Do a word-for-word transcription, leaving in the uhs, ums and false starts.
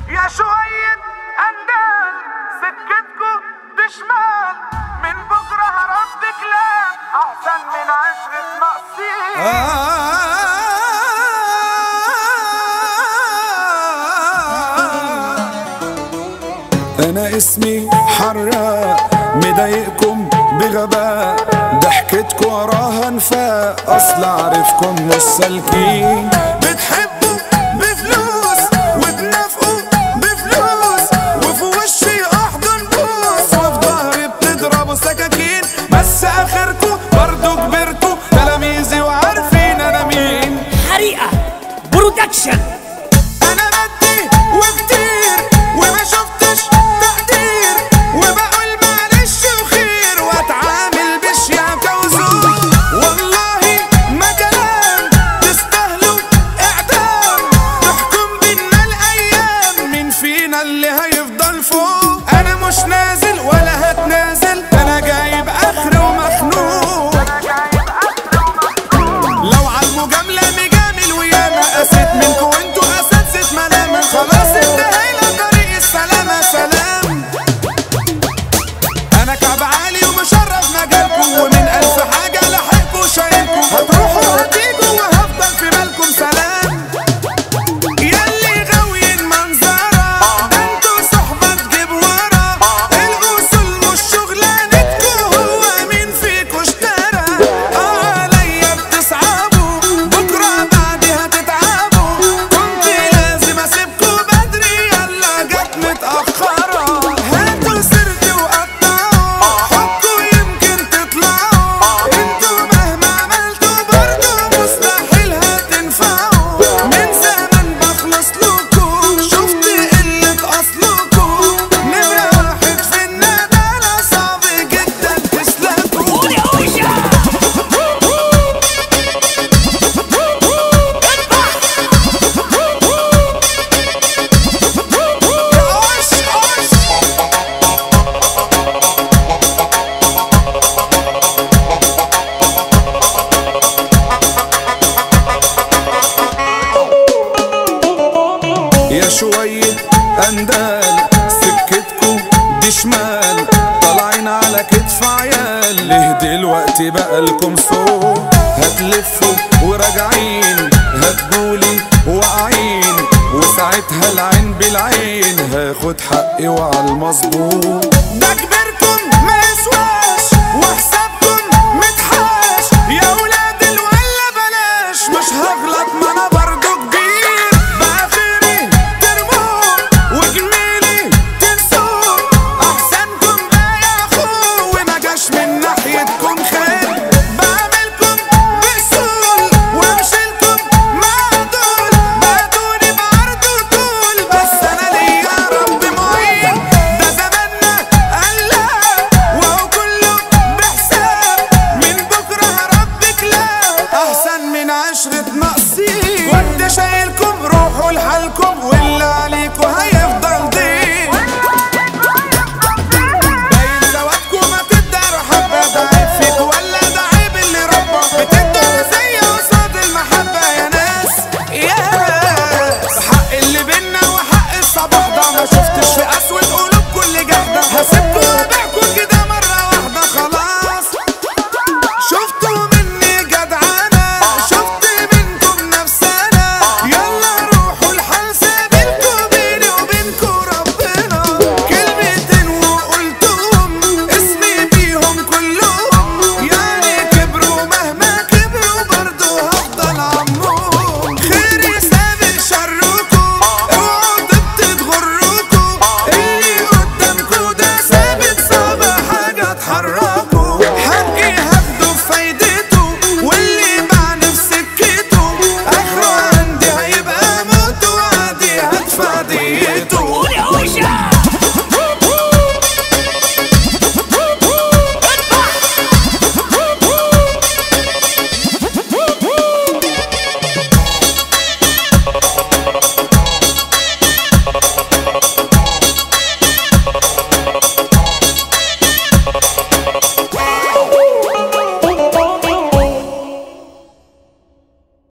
يا شوية أندال سكتكو بشمال، من بكرة هرد كلام أحسن من عشرة ناقصين. أنا اسمي حراق مضايقكم بغباء، ضحكتكم وراها نفاق، أصل أعرفكم مش سالكين. بتحبوا بفلوس وتنافقوا بفلوس، وفي وشي أحضن بوس، وفي ظهري بتضربوا سكاكين، بس آخركم برضو كبرتوا تلاميذي وعارفين أنا مين. حريقة برودكشن. أنا بدي وكتير وما شفتش تقدير، وبقول معلش وخير واتعامل بشياكة وزور. والله ما كلام تستاهلوا إعدام، تحكم بينا الأيام مين فينا اللي هيفضل فوق. أنا مش نازل ولا هتنازل، أنا جايب آخر ومخنوق. لو عالمجاملة مجامل وياما قاسيت منكوا وانتوا أساتذة ملامة، خلاص انتهينا طريق السلامة سلام. أنا كعب عالي ومشرف مجالكوا، ومن ألف حاجة لحقكوا شايلكوا، هتروحوا هتيجوا وهفضل في بالكم سلام. ياللي غاويين منظرة ده انتوا صحبة تجيب ورا، الأصول مش شغلانتكوا، هو مين فيكوا اشترى؟ اه عليا بتصعبوا بكرة بعدي هتتعبوا، كنت لازم اسيبكوا بدري يلا جت متأخرة. هاتوا سيرتي وقطعوا حطوا يمكن تطلعوا، انتوا مهما عملتوا برضو مستحيل هتنفعوا. من زمان بخلص لكوا شفت قلة اصلكوا، نمرة واحد في الندالة صعب جدا تسلكوا. قولي أوشا. يا شوية أندال سكتكو دي شمال، طالعين على كتف عيال، ليه دلوقتي بقالكم صوت؟ هتلفوا وراجعين هتقولي واقعين، وساعتها العين بالعين هاخد حقي وعالمظبوط. ده